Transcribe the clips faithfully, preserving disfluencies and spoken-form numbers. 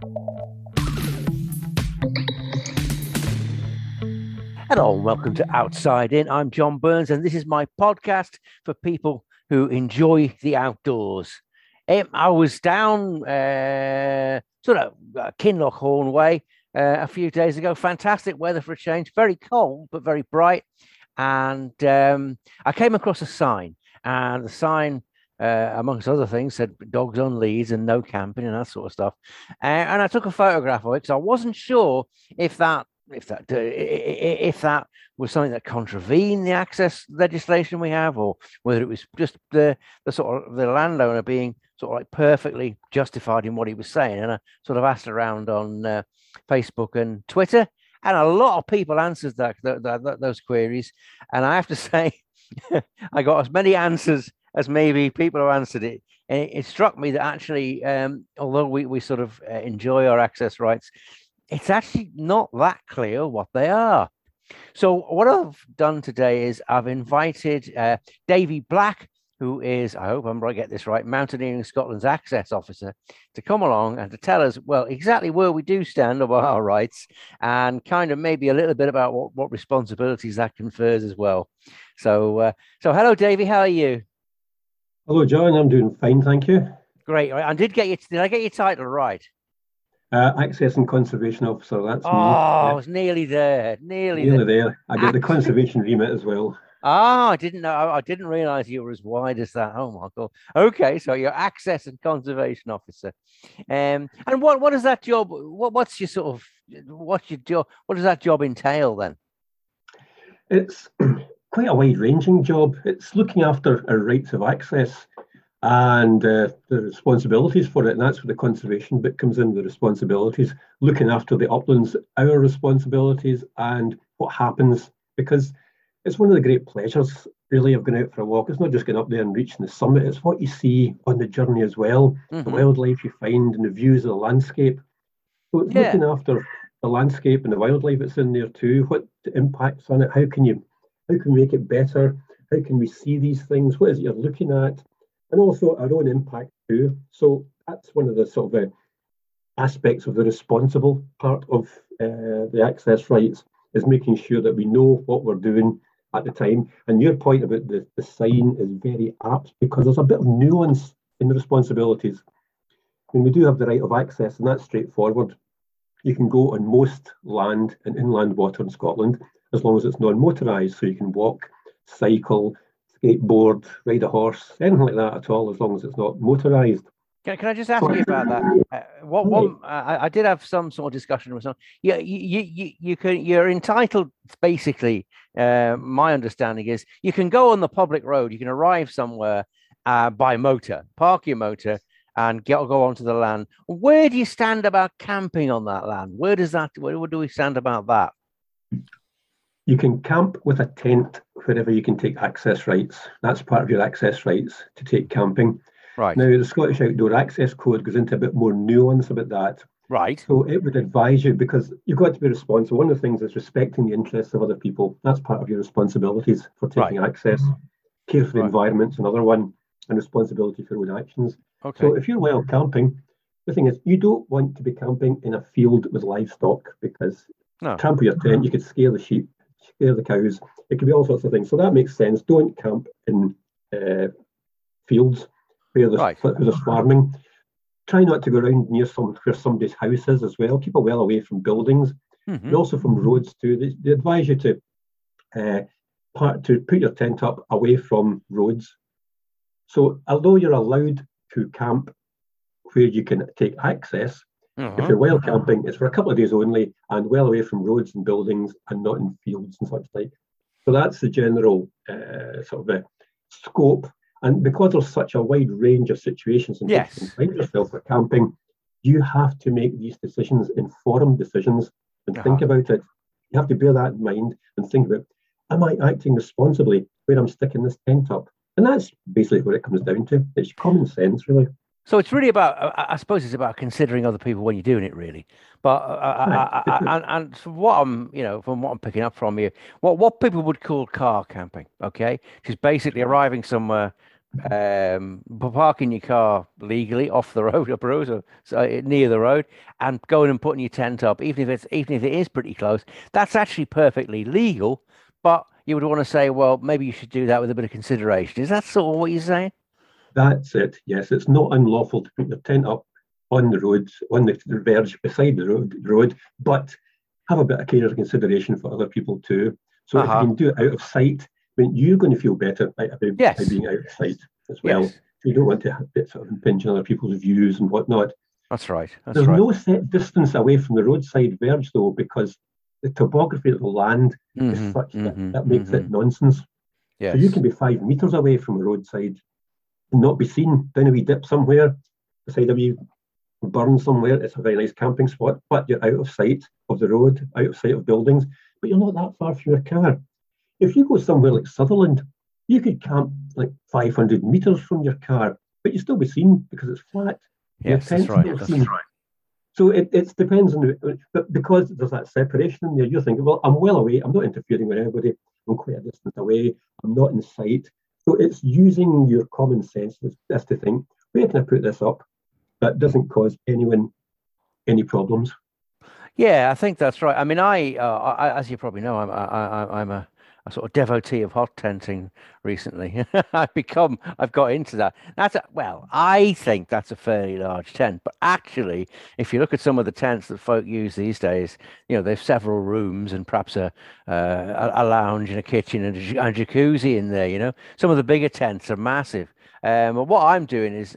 Hello and welcome to Outside In. I'm John Burns, and this is my podcast for people who enjoy the outdoors. Um, I was down uh, sort of uh, Kinlochhorn way uh, a few days ago. Fantastic weather for a change. Very cold, but very bright. And um, I came across a sign, and the sign, uh, amongst other things, said dogs on leads and no camping and that sort of stuff. Uh, and I took a photograph of it because I wasn't sure if that if that uh, if that was something that contravened the access legislation we have, or whether it was just the the sort of the landowner being sort of like perfectly justified in what he was saying. And I sort of asked around on uh, Facebook and Twitter, and a lot of people answered that, that, that those queries. And I have to say, I got as many answers as maybe people who answered it. And it, it struck me that actually, um, although we, we sort of uh, enjoy our access rights, it's actually not that clear what they are. So what I've done today is I've invited uh, Davy Black, who is, I hope I'm going to get this right, Mountaineering Scotland's access officer, to come along and to tell us, well, exactly where we do stand about our rights, and kind of maybe a little bit about what, what responsibilities that confers as well. So, uh, so hello, Davy. How are you? Hello, John. I'm doing fine, thank you. Great. I did get you. Did I get your title right? Uh, Access and Conservation Officer, that's Oh, me. I Yeah, was nearly there. Nearly there. nearly there. I get the Ac- conservation remit as well. Ah, I didn't know. I didn't realize you were as wide as that. Oh my God. Okay, so you're access and conservation officer. Um, and what what does that job? What what's your sort of what's your job? What does that job entail then? It's quite a wide-ranging job. It's looking after our rights of access and uh, the responsibilities for it. And that's where the conservation bit comes in, the responsibilities, looking after the uplands, our responsibilities, and what happens, because it's one of the great pleasures, really, of going out for a walk. It's not just going up there and reaching the summit, it's what you see on the journey as well, the Hmm. wildlife you find and the views of the landscape. So it's Yeah. looking after the landscape and the wildlife that's in there too. What impacts on it? How can you how can we make it better? How can we see these things? What is it you're looking at? And also our own impact too. So that's one of the sort of uh, aspects of the responsible part of uh, the access rights, is making sure that we know what we're doing at the time. And your point about the, the sign is very apt, because there's a bit of nuance in the responsibilities. When we do have the right of access, and that's straightforward, you can go on most land and inland water in Scotland as long as it's non-motorised. So you can walk, cycle, skateboard, ride a horse, anything like that at all, as long as it's not motorised. Can, can I just ask you about that? Uh, what Right. one? I, I did have some sort of discussion with some. Yeah, you, you, you, you can. You're entitled. Basically, uh, my understanding is you can go on the public road. You can arrive somewhere uh, by motor, park your motor, and get go onto the land. Where do you stand about camping on that land? Where does that? Where, where do we stand about that? You can camp with a tent wherever you can take access rights. That's part of your access rights, to take camping. Right, Now, the Scottish Outdoor Access Code goes into a bit more nuance about that. right, So it would advise you, because you've got to be responsible. One of the things is respecting the interests of other people. That's part of your responsibilities for right, taking access. Care for the right. environment's another one, and responsibility for your own actions. Okay. So if you're wild camping, the thing is, you don't want to be camping in a field with livestock, because No. trample your tent, you could scare the sheep, scare the cows. It could be all sorts of things. So that makes sense. Don't camp in uh, fields where there's, Right. where there's farming. Try not to go around near some where somebody's house is as well. Keep it well away from buildings, Hmm. and also from roads too. They, they advise you to uh, part, to put your tent up away from roads. So although you're allowed to camp where you can take access, if Uh-huh. you're wild camping, it's for a couple of days only, and well away from roads and buildings, and not in fields and such like. So that's the general uh, sort of uh, scope. And because there's such a wide range of situations in which you can Yes. find yourself for camping, you have to make these decisions, informed decisions, and think Uh-huh. about it. You have to bear that in mind and think about, am I acting responsibly where I'm sticking this tent up? And that's basically what it comes down to. It's common sense, really. So it's really about, I I suppose it's about considering other people when you're doing it, really. But uh, Aye, I, I, it I, is. and, and from what I'm, you know, from what I'm picking up from you, what what people would call car camping, okay, which is basically arriving somewhere um, parking your car legally off the road, up road, or so uh, near the road, and going and putting your tent up, even if it's even if it is pretty close, that's actually perfectly legal. But you would want to say, well, maybe you should do that with a bit of consideration. Is that sort of what you're saying? That's it. Yes, it's not unlawful to put your tent up on the roads, on the verge beside the road, road, but have a bit of care and consideration for other people too. So if you Uh-huh. can do it out of sight, I mean, you're going to feel better by, by, by Yes. being out of sight as well. Yes. So you don't want to have, sort of impinge on other people's views and whatnot. That's right. That's There's right. no set distance away from the roadside verge though, because the topography of the land is Mm-hmm. such that Mm-hmm. that makes Mm-hmm. it nonsense. So you Yes. can be five meters away from a roadside and not be seen down a wee dip somewhere beside a wee burn somewhere. It's a very nice camping spot, but you're out of sight of the road, out of sight of buildings, but you're not that far from your car. If you go somewhere like Sutherland, you could camp like five hundred meters from your car, but you still be seen because it's flat. Your Yes. That's tent's right. still That's seen. So it, it depends on the, but because there's that separation in there, you're thinking, well, I'm well away. I'm not interfering with anybody. I'm quite a distance away. I'm not in sight. So it's using your common sense as, as to think, where can I put this up that doesn't cause anyone any problems? Yeah, I think that's right. I mean, I, uh, I as you probably know, I'm I, I, I'm a, a sort of devotee of hot tenting recently. I've become, I've got into that. That's a, well, I think that's a fairly large tent, but actually, if you look at some of the tents that folk use these days, you know, there's several rooms and perhaps a uh, a, a lounge and a kitchen and a, j- and a jacuzzi in there. You know, some of the bigger tents are massive. Um, and what I'm doing is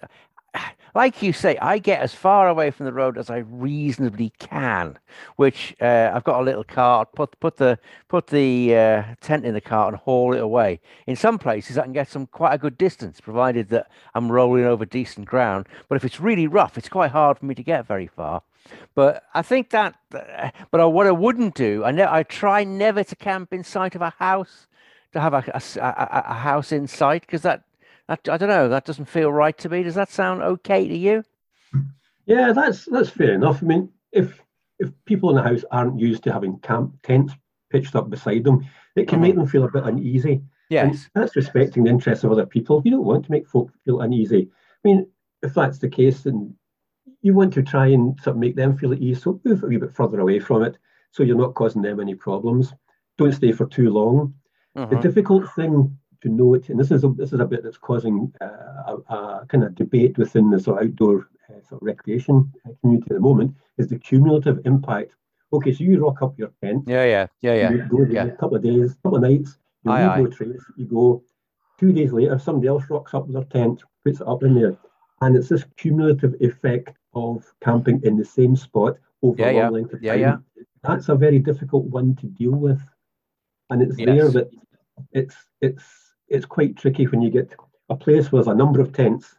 like you say, I get as far away from the road as I reasonably can, which uh, I've got a little cart, put put the put the uh, tent in the cart and haul it away. In some places, I can get some quite a good distance, provided that I'm rolling over decent ground. But if it's really rough, it's quite hard for me to get very far. But I think that, uh, but I, what I wouldn't do, I ne I try never to camp in sight of a house, to have a, a s- a- a- a house in sight, because that, that, I don't know, that doesn't feel right to me. Does that sound okay to you? Yeah, that's that's fair enough. I mean, if if people in the house aren't used to having camp tents pitched up beside them, it can make Hmm. them feel a bit uneasy. And Yes. that's respecting the interests of other people. You don't want to make folk feel uneasy. I mean, if that's the case, then you want to try and sort of make them feel at ease. So move a wee bit further away from it so you're not causing them any problems. Don't stay for too long. The Hmm. difficult thing to note, and this is a, this is a bit that's causing uh, a, a kind of debate within the sort of outdoor uh, sort of recreation uh, community at the moment, is the cumulative impact. Okay, so you rock up your tent, Yeah, yeah, yeah, yeah, you go there yeah. a couple of days, a couple of nights, you Aye, leave no aye. trace, you go. Two days later, somebody else rocks up with their tent, puts it up in there, and it's this cumulative effect of camping in the same spot over Yeah, a long yeah, length of yeah, yeah. time. That's a very difficult one to deal with, and it's there Yes. that it's it's it's quite tricky when you get a place where there's a number of tents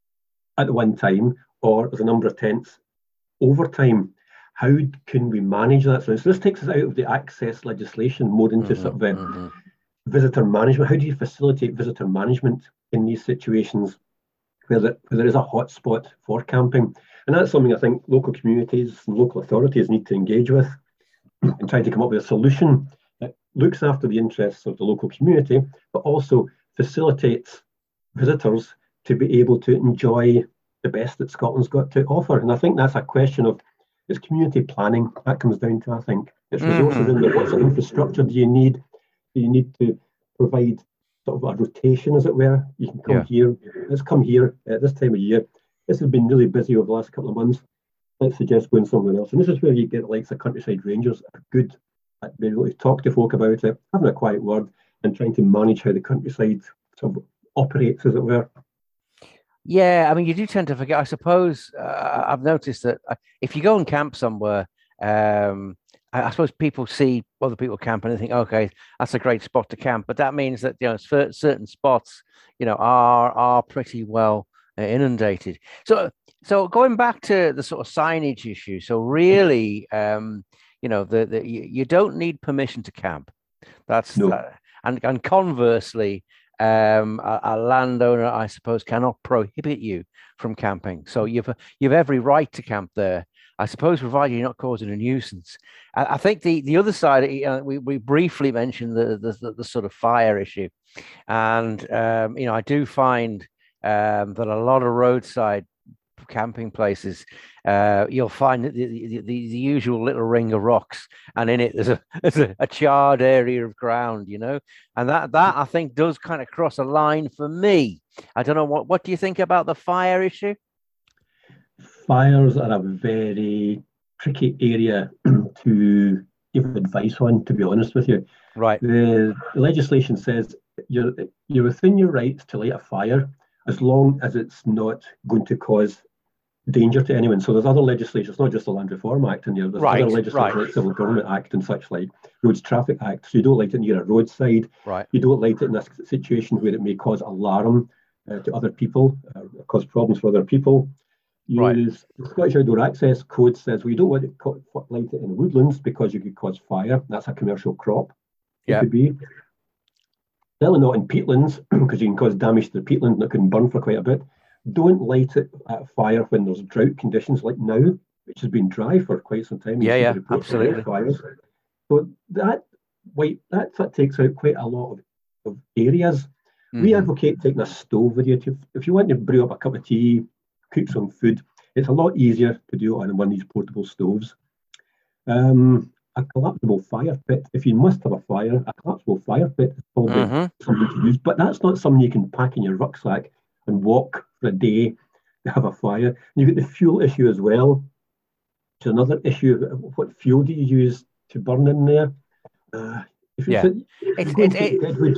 at one time, or there's a number of tents over time. How can we manage that? So this takes us out of the access legislation more into Hmm. sort of a Hmm. visitor management. How do you facilitate visitor management in these situations where there, where there is a hotspot for camping? And that's something I think local communities and local authorities need to engage with and try to come up with a solution that looks after the interests of the local community, but also facilitates visitors to be able to enjoy the best that Scotland's got to offer. And I think that's a question of it's community planning that comes down to, I think. It's resources Hmm. in there. What sort of infrastructure do you need? Do you need to provide sort of a rotation, as it were? You can come Yeah. here, let's come here at this time of year. This has been really busy over the last couple of months. Let's suggest going somewhere else. And this is where you get the likes of countryside rangers are good at being able to talk to folk about it, having a quiet word, and trying to manage how the countryside sort of operates, as it were. Yeah, I mean, you do tend to forget. I suppose uh, I've noticed that uh, if you go and camp somewhere, um, I, I suppose people see other people camp and they think, okay, that's a great spot to camp. But that means that you know cer- certain spots, you know, are are pretty well uh, inundated. So, so going back to the sort of signage issue. So really, um, you know, the, the you, you don't need permission to camp. That's No. that. And and conversely. um, a, a landowner, I suppose, cannot prohibit you from camping. So you've you've every right to camp there. I suppose, provided you're not causing a nuisance. I, I think the the other side, uh, we we briefly mentioned the the, the the sort of fire issue, and um, you know, I do find um, that a lot of roadside camping places, uh, you'll find the, the, the, the usual little ring of rocks, and in it there's a there's a, a charred area of ground, you know, and that that I think does kind of cross a line for me. I don't know what what do you think about the fire issue? Fires are a very tricky area to give advice on, to be honest with you. Right. The legislation says you're you're within your rights to light a fire as long as it's not going to cause danger to anyone. So there's other legislation. It's not just the Land Reform Act in there. There's Right, other legislation right. like Civil Government Act and such like Roads Traffic Act. So you don't light it near a roadside. Right. You don't light it in a situation where it may cause alarm uh, to other people, uh, cause problems for other people. You Right. use the Scottish Outdoor Access Code says, well, you don't want to co- light it in woodlands because you could cause fire. That's a commercial crop. It Yeah. could be. Certainly not in peatlands because you can cause damage to the peatland and it can burn for quite a bit. Don't light it at fire when there's drought conditions like now, which has been dry for quite some time. Yeah, You see yeah, the reports of absolutely. fires. So that white that, that takes out quite a lot of, of areas. We Hmm. advocate taking a stove with you. To, if you want to brew up a cup of tea, cook some food, it's a lot easier to do it on one of these portable stoves. Um, a collapsible fire pit. If you must have a fire, a collapsible fire pit is probably Hmm. something to use, but that's not something you can pack in your rucksack and walk for a day to have a fire. And you get the fuel issue as well, which is another issue. What fuel do you use to burn in there? Uh, if it's Yeah. a, if It's you go it, and take it deadwood,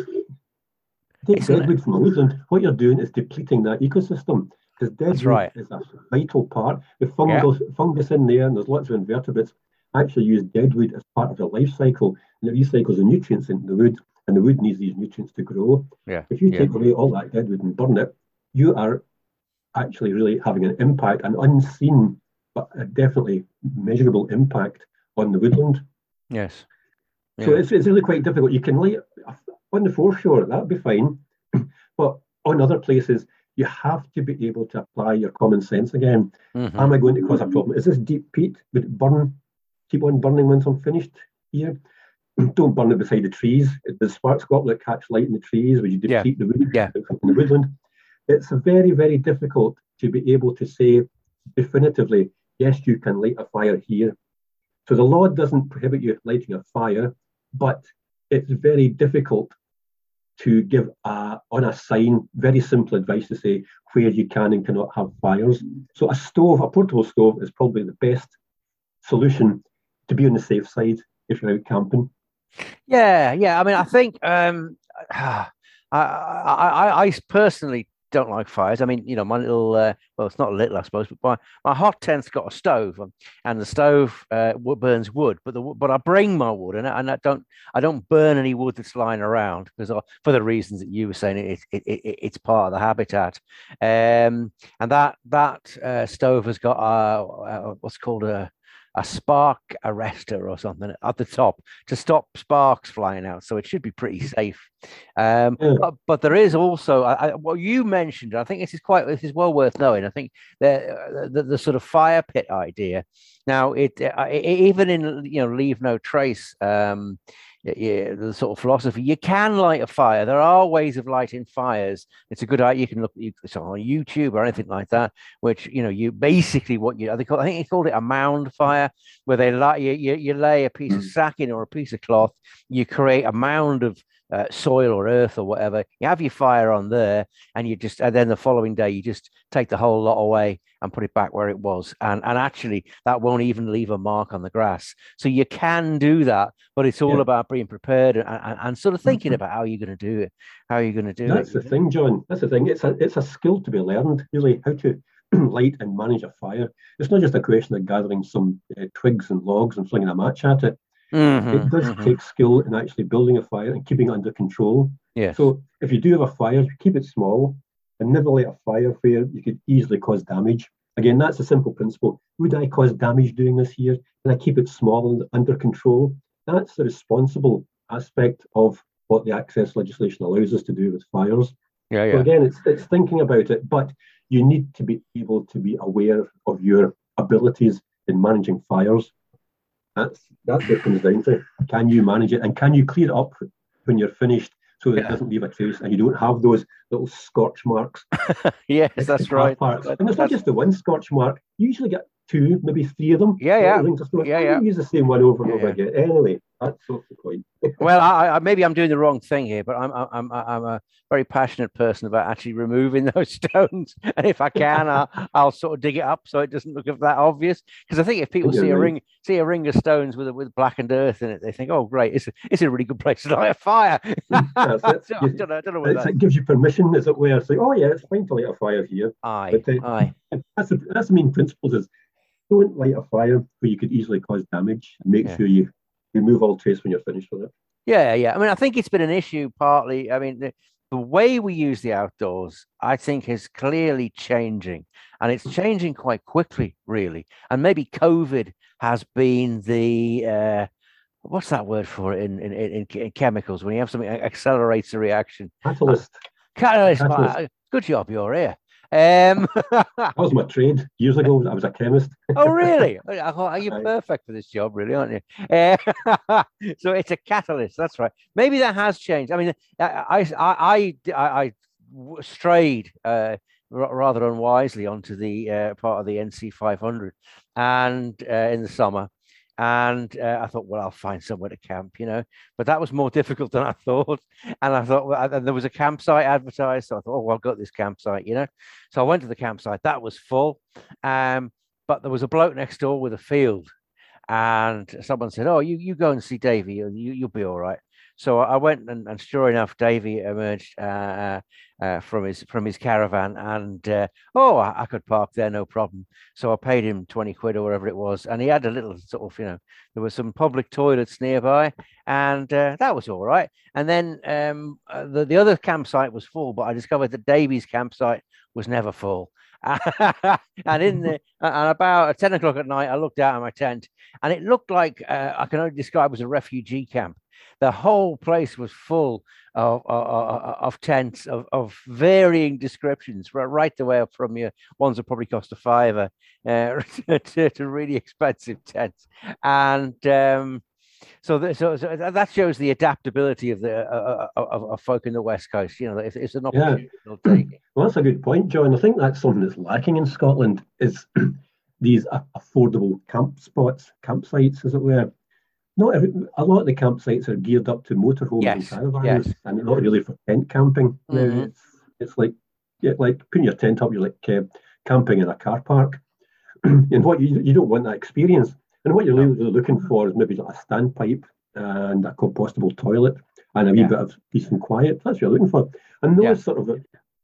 take it's an, deadwood from a woodland, what you're doing is depleting that ecosystem because that's deadwood right. is a vital part. The Yeah. fungus, fungus in there, and there's lots of invertebrates, actually use deadwood as part of their life cycle, and it recycles the nutrients into the wood, and the wood needs these nutrients to grow. Yeah. If you Yeah. take away all that deadwood and burn it, you are actually really having an impact, an unseen but a definitely measurable impact on the woodland. Yes. So Yeah. it's, it's really quite difficult. You can lay on the foreshore, that would be fine. But on other places, you have to be able to apply your common sense again. Hmm. Am I going to cause a problem? Is this deep peat? Would it burn? Keep on burning once I'm finished here? Don't burn it beside the trees. Does sparks go up that catch light in the trees? Would you Yeah. deplete the wood Yeah. in the woodland? It's very, very difficult to be able to say definitively, yes, you can light a fire here. So the law doesn't prohibit you lighting a fire, but it's very difficult to give a, on a sign very simple advice to say where you can and cannot have fires. So a stove, a portable stove, is probably the best solution to be on the safe side if you're out camping. Yeah. Yeah. I mean, I think um, I, I I I personally don't like fires. I mean, you know, my little uh, well, it's not little, I suppose, but my, my hot tent's got a stove, um, and the stove uh, wo- burns wood. But the wo- but I bring my wood, and I, and I don't I don't burn any wood that's lying around because I, for the reasons that you were saying, it, it, it it's part of the habitat. Um, and that that uh, stove has got a, a what's called a a spark arrestor or something at the top to stop sparks flying out. So it should be pretty safe. Um, Yeah. but, but there is also, I, I, well, you mentioned, I think this is quite, this is well worth knowing. I think the, the, the sort of fire pit idea. Now, it, uh, even in, you know, Leave No Trace, um, yeah, the sort of philosophy, you can light a fire. There are ways of lighting fires. It's a good idea. You can look it's on YouTube or anything like that, which, you know, you basically what you, I think, I think he called it a mound fire, where they light, you, you, you lay a piece of sacking or a piece of cloth, you create a mound of uh, soil or earth or whatever. You have your fire on there, and you just, and then the following day, you just take the whole lot away and put it back where it was. And, and actually, that won't even leave a mark on the grass. So you can do that, but it's all Yeah. about being prepared and, and, and sort of thinking about how you're going to do it, how you're going to do That's it. the thing, John. That's the thing. It's a it's a skill to be learned, really, how to light and manage a fire. It's not just a question of gathering some uh, twigs and logs and flinging a match at it. It Mm-hmm, does mm-hmm. take skill in actually building a fire and keeping it under control. Yes. So if you do have a fire, keep it small and never light a fire where you could easily cause damage. Again, that's a simple principle. Would I cause damage doing this here? Can I keep it small and under control? That's the responsible aspect of what the access legislation allows us to do with fires. Yeah, yeah. So again, it's it's thinking about it, but you need to be able to be aware of your abilities in managing fires. That's that's what it comes down to. Can you manage it, and can you clear it up when you're finished, so that yeah. it doesn't leave a trace, and you don't have those little scorch marks? Yes, that's right. That, and it's not just the one scorch mark. You usually get two, maybe three of them. Yeah, yeah. So yeah, yeah. Use the same one over and yeah, over yeah. again. Anyway, that's sort of the point. Well, I, I, maybe I'm doing the wrong thing here, but I'm I'm I'm a very passionate person about actually removing those stones, and if I can, I'll, I'll sort of dig it up so it doesn't look that obvious. Because I think if people see a ring see a ring of stones with a, with blackened earth in it, they think, "Oh, great, it's a, it's a really good place to light a fire." That's it. so, I don't know. I don't know what that... It gives you permission, as it were. It's like, "Oh yeah, it's fine to light a fire here." Aye, but, uh, aye. That's the that's the main principle. Is don't light a fire where you could easily cause damage. And make yeah. sure you remove all trace when you're finished with it. Yeah, yeah. I mean, I think it's been an issue partly. I mean, the, the way we use the outdoors, I think, is clearly changing, and it's changing quite quickly, really. And maybe COVID has been the uh, what's that word for it in in, in, in chemicals when you have something that accelerates a reaction? Catalyst. Catalyst. Catalyst. Good job, you're here. Um, that was my trade years ago. I was a chemist. Oh, really? I thought, are you perfect for this job, really, aren't you? Uh, so it's a catalyst. That's right. Maybe that has changed. I mean, I I I, I, I strayed uh, rather unwisely onto the uh, part of the N C five hundred, and uh, in the summer. And uh, I thought, well, I'll find somewhere to camp, you know. But that was more difficult than I thought. And I thought, well, and there was a campsite advertised. So I thought, oh, well, I've got this campsite, you know. So I went to the campsite. That was full. Um, but there was a bloke next door with a field. And someone said, oh, you, you go and see Davey. You, you'll be all right. So I went, and, and sure enough, Davey emerged uh, uh, from his from his caravan, and uh, oh, I, I could park there, no problem. So I paid him twenty quid or whatever it was, and he had a little sort of, you know, there were some public toilets nearby, and uh, that was all right. And then um, uh, the the other campsite was full, but I discovered that Davey's campsite was never full. And in the and about ten o'clock at night, I looked out of my tent, and it looked like uh, I can only describe as a refugee camp. The whole place was full of of, of tents of, of varying descriptions, right the way up from your ones that probably cost a fiver uh, to, to really expensive tents, and um, so, the, so so that shows the adaptability of the uh, of, of folk in the West Coast. You know, if it's an opportunity, yeah. they'll take it. Well, that's a good point, John. I think that's something that's lacking in Scotland is these affordable camp spots, campsites, as it were. Not every, a lot of the campsites are geared up to motorhomes yes, and caravans, yes. and not really for tent camping. Mm-hmm. Now, it's, it's like yeah, like putting your tent up. You're like uh, camping in a car park, and what you you don't want that experience. And what you're no. really looking for is maybe like a standpipe and a compostable toilet and a wee yeah. bit of peace and quiet. That's what you're looking for. And those yeah. sort of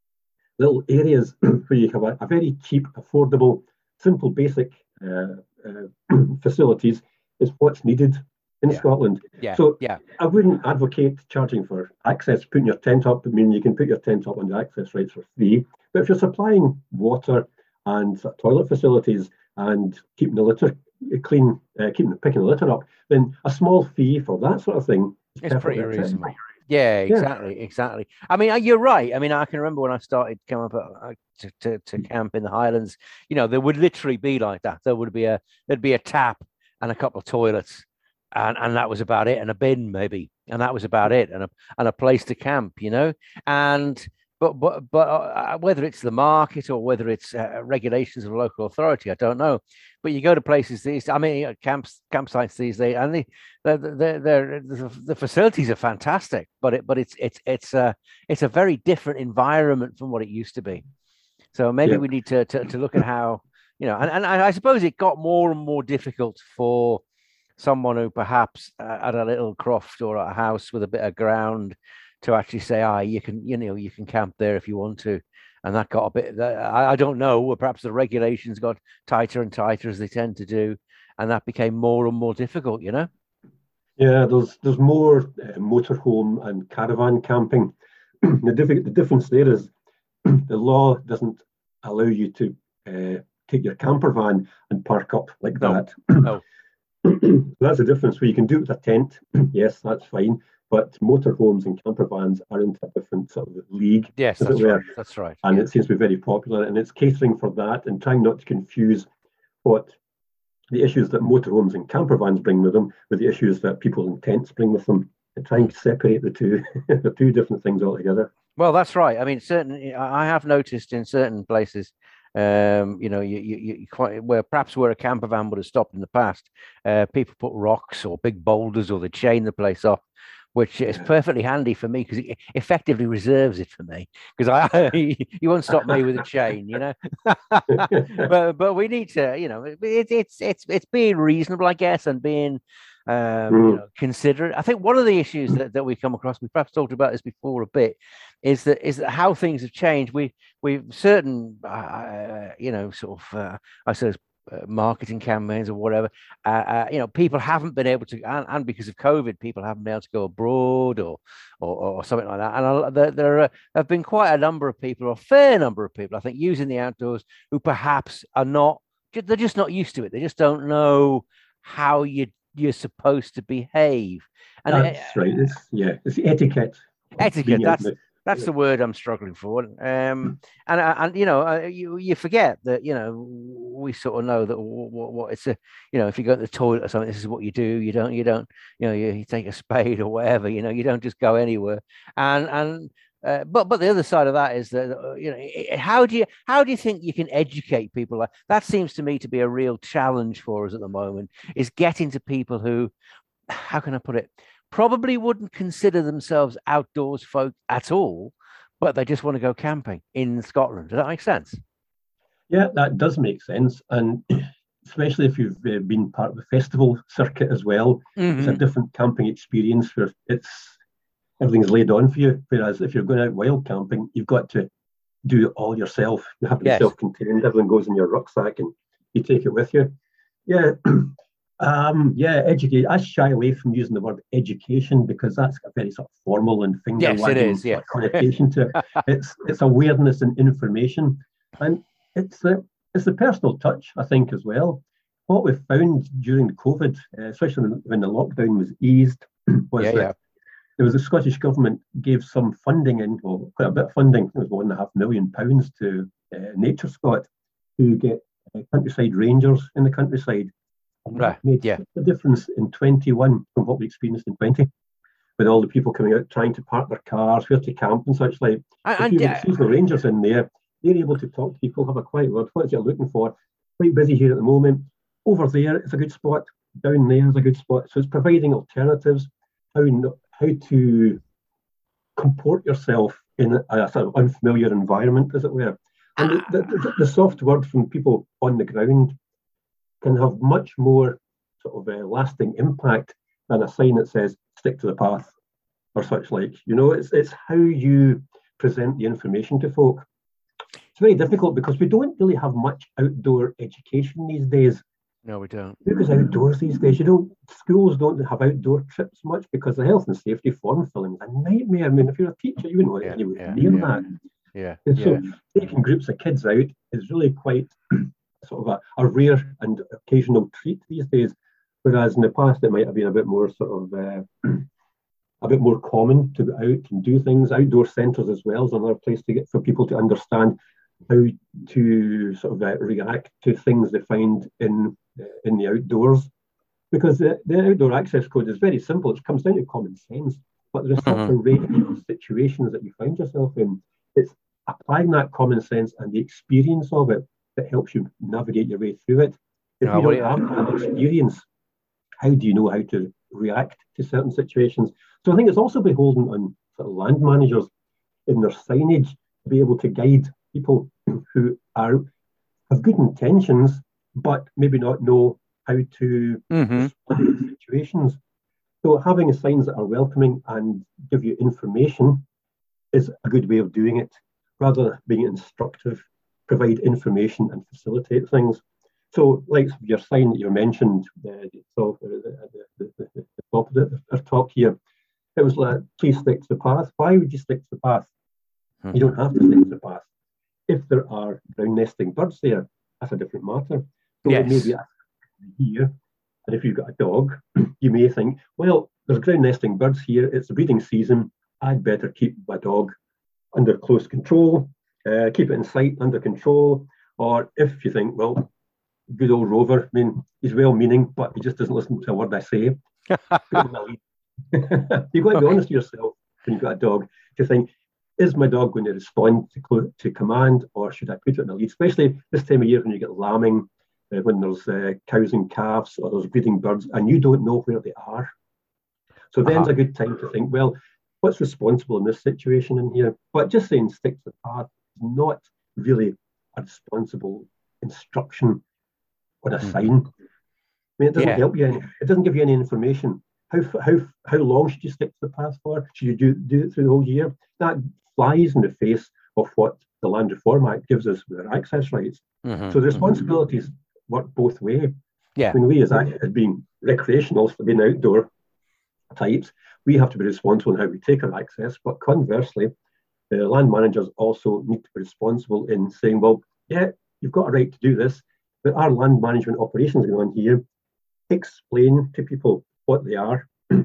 little areas where you have a, a very cheap, affordable, simple, basic uh, uh, facilities is what's needed in yeah. Scotland. Yeah. So yeah. I wouldn't advocate charging for access, putting your tent up. I mean, you can put your tent up on the access rights for free. But if you're supplying water and toilet facilities and keeping the litter clean, uh, keeping picking the litter up, then a small fee for that sort of thing is it's pretty reasonable. Yeah, exactly, yeah. exactly. I mean, you're right. I mean, I can remember when I started coming up uh, to, to, to camp in the Highlands. You know, there would literally be like that. There would be a there'd be a tap and a couple of toilets, and and that was about it, and a bin maybe, and that was about it, and a and a place to camp. You know, and. But but but uh, whether it's the market or whether it's uh, regulations of local authority, I don't know. But you go to places these, I mean, camps campsites these days, and the the the the facilities are fantastic. But it but it's it's it's a it's a very different environment from what it used to be. So maybe yeah. we need to, to to look at how, you know, and, and I suppose it got more and more difficult for someone who perhaps uh, had a little croft or a house with a bit of ground to actually say, ah, you can, you know, you can camp there if you want to. And that got a bit, I, I don't know, perhaps the regulations got tighter and tighter as they tend to do. And that became more and more difficult, you know? Yeah, there's there's more uh, motorhome and caravan camping. the, diff- the difference there is the law doesn't allow you to uh, take your camper van and park up like no. that. No. that's the difference. Where you can do it with a tent, yes, that's fine. But motorhomes and camper vans are into a different sort of league, Yes, as it that's were. right. That's right. And Yeah. it seems to be very popular. And it's catering for that and trying not to confuse what the issues that motorhomes and camper vans bring with them with the issues that people in tents bring with them. And trying Mm. to separate the two, the two different things altogether. Well, that's right. I mean, certain I have noticed in certain places, um, you know, you, you, you quite where perhaps where a camper van would have stopped in the past, uh, people put rocks or big boulders or they chain the place off, which is Yeah. perfectly handy for me because it effectively reserves it for me because I you won't stop me with a chain, you know. but but we need to, you know, it, it's it's it's being reasonable, I guess, and being um, you Mm. know, considerate. I think one of the issues that, that we come across, we perhaps talked about this before a bit, is that is that how things have changed. We we've certain uh, you know sort of uh, I suppose uh, marketing campaigns or whatever. Uh, uh, you know, people haven't been able to, and, and because of COVID, people haven't been able to go abroad or or, or something like that. And I, there, there are, have been quite a number of people, or a fair number of people, I think, using the outdoors who perhaps are not. They're just not used to it. They just don't know how you you're supposed to behave. And uh, That's right. It's yeah, it's etiquette. etiquette. That's The, that's the word I'm struggling for. Um, and and you know, uh, you you forget that you know we sort of know that what, what it's a you know if you go to the toilet or something, this is what you do. You don't you don't you know you, you take a spade or whatever. You know, you don't just go anywhere. And and uh, but but the other side of that is that uh, you know how do you how do you think you can educate people? Like that seems to me to be a real challenge for us at the moment. Is getting to people who, how can I put it, probably wouldn't consider themselves outdoors folk at all, but they just want to go camping in Scotland. Does that make sense? yeah, that does make sense, and especially if you've uh, been part of the festival circuit as well, it's a Mm-hmm. different camping experience where it's everything's laid on for you. Whereas if you're going out wild camping, you've got to do it all yourself. You have to be Yes. self-contained. Everything goes in your rucksack and you take it with you. Yeah. Um, yeah, educate. I shy away from using the word education because that's a very sort of formal and finger Yes, it wagging is. Yeah. connotation to it. It's it's awareness and information, and it's the it's the personal touch, I think, as well. What we've found during the COVID, uh, especially when the lockdown was eased, was Yeah. that Yeah. there was the Scottish government gave some funding in, well, quite a bit of funding. It was one and a half million pounds to uh, Nature Scot to get uh, countryside rangers in the countryside. And Right. that made Yeah. such a difference in twenty-one from what we experienced in twenty, with all the people coming out trying to park their cars, where to camp and such like. And, If and you have uh, seasonal rangers in there, they're able to talk to people, have a quiet word. What is you're looking for? Quite busy here at the moment. Over there, it's a good spot. Down there is a good spot. So it's providing alternatives, how how to comport yourself in a, a sort of unfamiliar environment, as it were. And uh, the, the, the soft word from people on the ground can have much more sort of a lasting impact than a sign that says stick to the path or such like. You know, it's it's how you present the information to folk. It's very difficult because we don't really have much outdoor education these days. no, we don't. Who goes outdoors these days? You don't. Schools don't have outdoor trips much because the health and safety form filling is a nightmare. I mean, if you're a teacher, you wouldn't want Yeah. anywhere Yeah. near Yeah. that. Yeah. And Yeah. so taking groups of kids out is really quite sort of a, a rare and occasional treat these days. Whereas in the past, it might have been a bit more sort of uh, a bit more common to go out and do things. Outdoor centres as well is another place to get for people to understand how to sort of uh, react to things they find in uh, in the outdoors. Because the, the outdoor access code is very simple. It comes down to common sense. But there's such Mm-hmm. a range of situations that you find yourself in. It's applying that common sense and the experience of it that helps you navigate your way through it. If No, you well, don't yeah. have that experience, how do you know how to react to certain situations? So I think it's also beholden on sort of land managers in their signage to be able to guide people who are have good intentions, but maybe not know how to Mm-hmm. respond to situations. So having signs that are welcoming and give you information is a good way of doing it, rather than being instructive, provide information and facilitate things. So, like your sign that you mentioned, uh, so, uh, the, the, the, the, top of the, our talk here, it was like, please stick to the path. Why would you stick to the path? Mm-hmm. You don't have to stick to the path. If there are ground nesting birds there, that's a different matter. So Yes. it may be here, And if you've got a dog, you may think, well, there's ground nesting birds here. It's the breeding season. I'd better keep my dog under close control, uh, keep it in sight, under control. Or if you think, well, good old Rover, I mean, he's well-meaning, but he just doesn't listen to a word I say. You've got to be honest with yourself when you've got a dog to think, is my dog going to respond to, to command, or should I put it in a lead? Especially this time of year when you get lambing, uh, when there's uh, cows and calves, or there's breeding birds, and you don't know where they are. So then's uh-huh. a good time to think, well, what's responsible in this situation in here? But just saying stick to the path is not really a responsible instruction on a mm-hmm. sign. I mean, it doesn't yeah. help you any. It doesn't give you any information. How how how long should you stick to the path for? Should you do do it through the whole year? That flies in the face of what the Land Reform Act gives us with our access rights. Mm-hmm. So the responsibilities mm-hmm. work both ways. Yeah. When we as, as being recreationals, being outdoor types, we have to be responsible in how we take our access. But conversely, the land managers also need to be responsible in saying, well, yeah, you've got a right to do this, but our land management operations going on here, explain to people what they are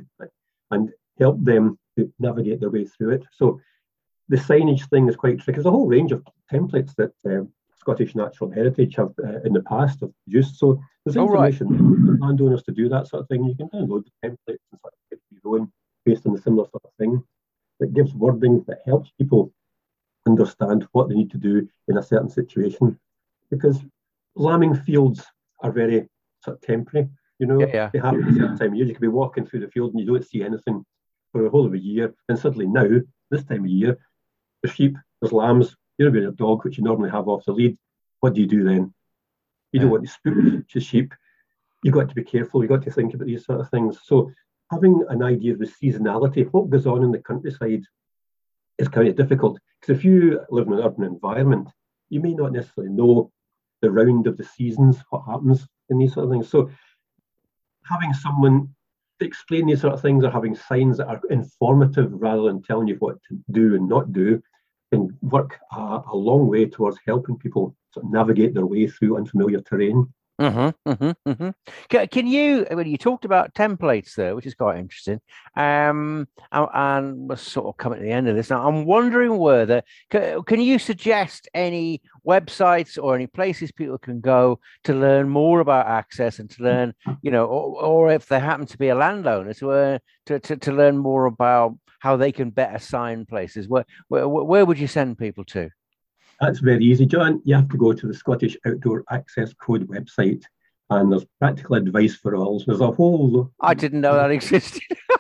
and help them to navigate their way through it. So the signage thing is quite tricky. There's a whole range of templates that uh, Scottish Natural Heritage have uh, in the past have used. So there's information oh, right. for landowners to do that sort of thing. You can download the templates and sort of get your own based on the similar sort of thing that gives wording that helps people understand what they need to do in a certain situation. Because lambing fields are very sort of temporary. You know, yeah, yeah. they happen at a certain time of year. You could be walking through the field and you don't see anything for the whole of a year. And suddenly now, this time of year, there's sheep, there's lambs, you're with your dog, which you normally have off the lead. What do you do then? You don't want to spook the sheep. You've got to be careful. You've got to think about these sort of things. So having an idea of the seasonality, what goes on in the countryside, is kind of difficult. Because if you live in an urban environment, you may not necessarily know the round of the seasons, what happens in these sort of things. So having someone to explain these sort of things, or having signs that are informative rather than telling you what to do and not do, can work a, a long way towards helping people sort of navigate their way through unfamiliar terrain. Mm-hmm, mm-hmm, mm-hmm. Can, can you, when you talked about templates there, which is quite interesting, um, and, and we're sort of coming to the end of this now, I'm wondering whether, can, can you suggest any websites or any places people can go to learn more about access and to learn, you know, or, or if they happen to be a landowner, to, uh, to, to, to learn more about how they can better sign places? Where, where, where would you send people to? That's very easy, John. You have to go to the Scottish Outdoor Access Code website, and there's practical advice for all. So there's a whole... I didn't know that existed.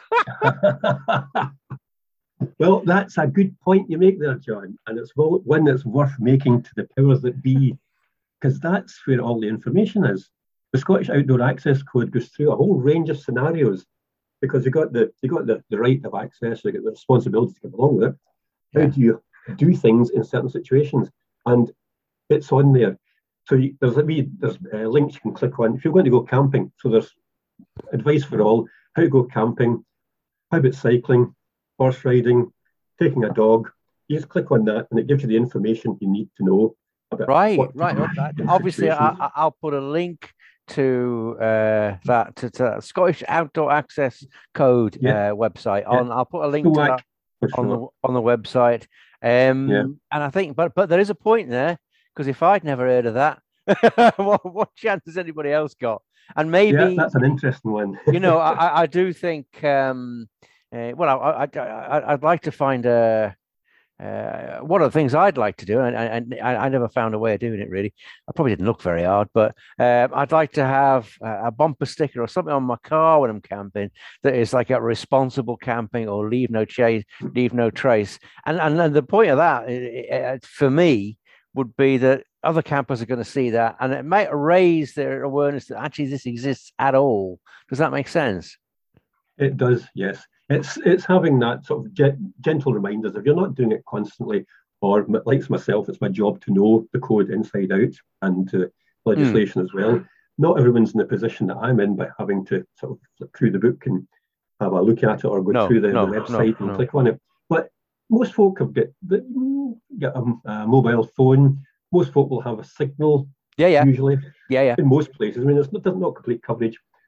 Well, that's a good point you make there, John, and it's one that's worth making to the powers that be, because that's where all the information is. The Scottish Outdoor Access Code goes through a whole range of scenarios, because you've got the you got the, the right of access, you've got the responsibility to come along with it. How yeah. do you do things in certain situations? And it's on there. So you, there's a wee, there's uh, links you can click on if you're going to go camping. So there's advice for all: how to go camping, how about cycling, horse riding, taking a dog. You just click on that, and it gives you the information you need to know about. Right, right. Obviously, I, I'll put a link to uh, that to, to Scottish Outdoor Access Code yeah. uh, website. Yeah. On, I'll put a link Still to that sure. on the on the website. Um, yeah. And I think, but but there is a point there, because if I'd never heard of that, what, what chance has anybody else got? And maybe yeah, that's an interesting one. you know, I, I do think. Um, uh, well, I, I, I I'd like to find a. Uh, one of the things I'd like to do, and, and, and I never found a way of doing it really. I probably didn't look very hard, but uh, I'd like to have a, a bumper sticker or something on my car when I'm camping that is like a responsible camping or leave no chase, leave no trace. And and, and the point of that, it, it, for me, would be that other campers are going to see that, and it might raise their awareness that actually this exists at all. Does that make sense? It does, yes. It's it's having that sort of ge- gentle reminders. If you're not doing it constantly, or like myself, it's my job to know the code inside out and uh, legislation mm. as well. Not everyone's in the position that I'm in by having to sort of flip through the book and have a look at it, or go no, through the, no, the website no, and no. click on it. But most folk have got, the, got a, a mobile phone. Most folk will have a signal. Yeah, yeah. Usually, yeah, yeah. In most places, I mean, it's not, there's not complete coverage.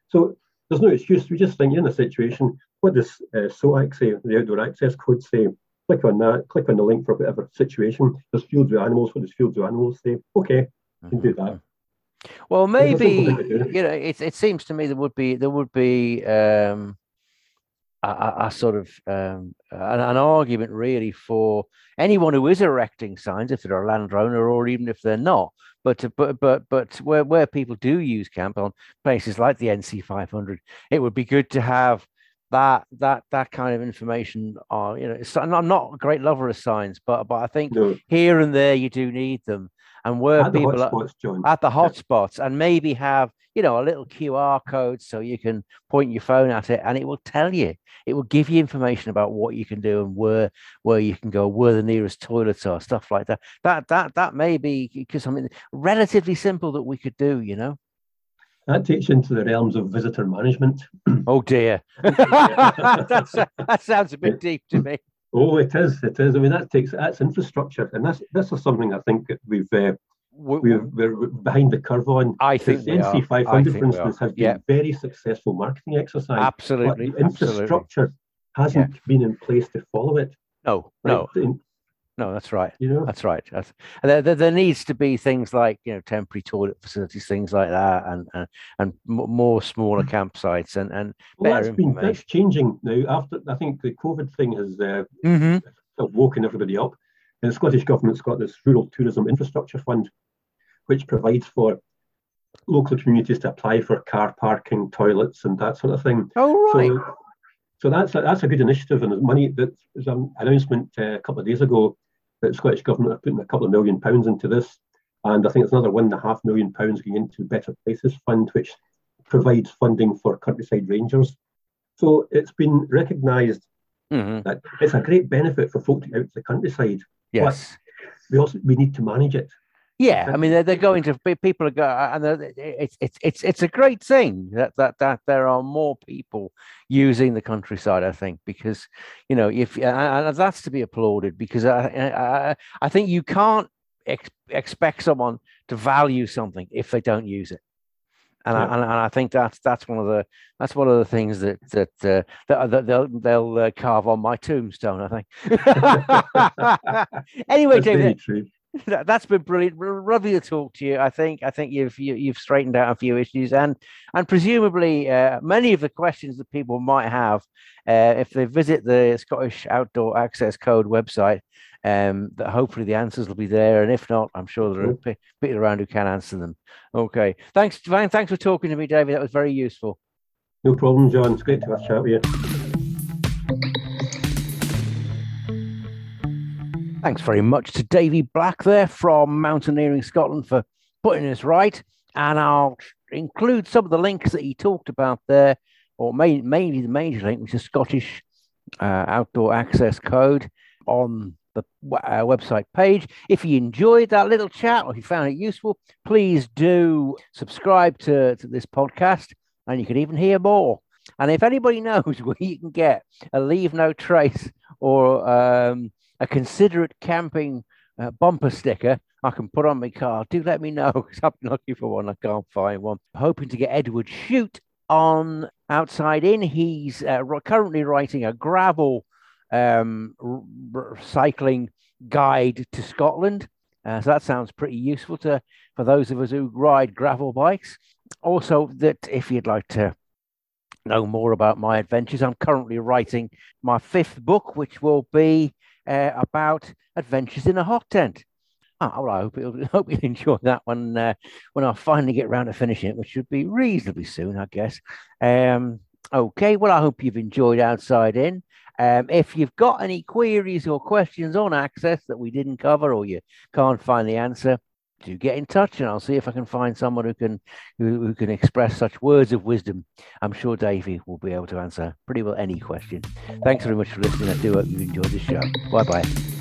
So there's no excuse. We just think you're in a situation. What does uh, SOAC say? The outdoor access code say? Click on that. Click on the link for whatever situation. There's fields with animals. What does fields with animals say? Okay, you can do that. Well, maybe you know. It it seems to me there would be there would be um, a, a sort of um, an, an argument really for anyone who is erecting signs, if they're a landowner or even if they're not. But but but but where where people do use camp on places like the N C five hundred, it would be good to have that that that kind of information. On you know, it's, I'm not a great lover of signs, but but I think no. here and there you do need them. And where at people the hotspots, John. At the hotspots, and maybe have, you know, a little Q R code so you can point your phone at it and it will tell you, it will give you information about what you can do and where where you can go, where the nearest toilets are, stuff like that. That that that may be because something relatively simple that we could do, you know. That takes you into the realms of visitor management. Oh dear, That's, that sounds a bit deep to me. Oh, it is. It is. I mean, that takes that's infrastructure, and that's this is something I think that we've uh, we've we're behind the curve on. I think the N C five hundred, for instance, has been yeah. a very successful marketing exercise. Absolutely, but the infrastructure absolutely. hasn't yeah. been in place to follow it. No, like, no. In, No, that's right. You know, that's right. That's, there, there, there needs to be things like, you know, temporary toilet facilities, things like that, and and, and more smaller campsites and and well, better that's been information. that's changing now. After I think the COVID thing has uh, mm-hmm. woken everybody up, and the Scottish government's got this Rural Tourism Infrastructure Fund, which provides for local communities to apply for car parking, toilets, and that sort of thing. Oh right. So, so that's a, that's a good initiative, and there's money. That there's an announcement uh, a couple of days ago that the Scottish Government are putting a couple of million pounds into this, and I think it's another one and a half million pounds going into the Better Places Fund, which provides funding for countryside rangers. So it's been recognised mm-hmm. that it's a great benefit for folk to get out to the countryside. Yes, but we also we need to manage it. Yeah, I mean they're, they're going to people are going, and it's it's it's it's a great thing that that that there are more people using the countryside. I think because you know if and that's to be applauded because I I, I think you can't ex- expect someone to value something if they don't use it, and yeah. I, and, and I think that's that's one of the that's one of the things that that uh, that, that they'll they'll uh, carve on my tombstone. I think. Anyway, David. That's been brilliant. Lovely to talk to you. I think I think you've you, you've straightened out a few issues, and and presumably uh, many of the questions that people might have uh, if they visit the Scottish Outdoor Access Code website. Um, that hopefully the answers will be there, and if not, I'm sure there are people around who can answer them. Okay, thanks, thanks for talking to me, David. That was very useful. No problem, John. It's great to have a chat with you. Thanks very much to Davy Black there from Mountaineering Scotland for putting us right. And I'll include some of the links that he talked about there, or main, mainly the major link, which is Scottish uh, Outdoor Access Code on the uh, website page. If you enjoyed that little chat or if you found it useful, please do subscribe to, to this podcast and you can even hear more. And if anybody knows where you can get a Leave No Trace or um, a Considerate Camping uh, bumper sticker I can put on my car, do let me know because I've been looking for one. I can't find one. Hoping to get Edward Shute on Outside In. He's uh, currently writing a gravel um, r- cycling guide to Scotland. Uh, so that sounds pretty useful to for those of us who ride gravel bikes. Also, that if you'd like to know more about my adventures, I'm currently writing my fifth book, which will be Uh, about adventures in a hot tent. Oh, well, I hope you'll, hope you'll enjoy that one uh, when I finally get around to finishing it, which should be reasonably soon, I guess. Um, okay, well, I hope you've enjoyed Outside In. Um, if you've got any queries or questions on access that we didn't cover or you can't find the answer, do get in touch and I'll see if I can find someone who can who, who can express such words of wisdom. I'm sure Davey will be able to answer pretty well any question. Thanks very much for listening. I do hope you enjoyed the show. Bye bye.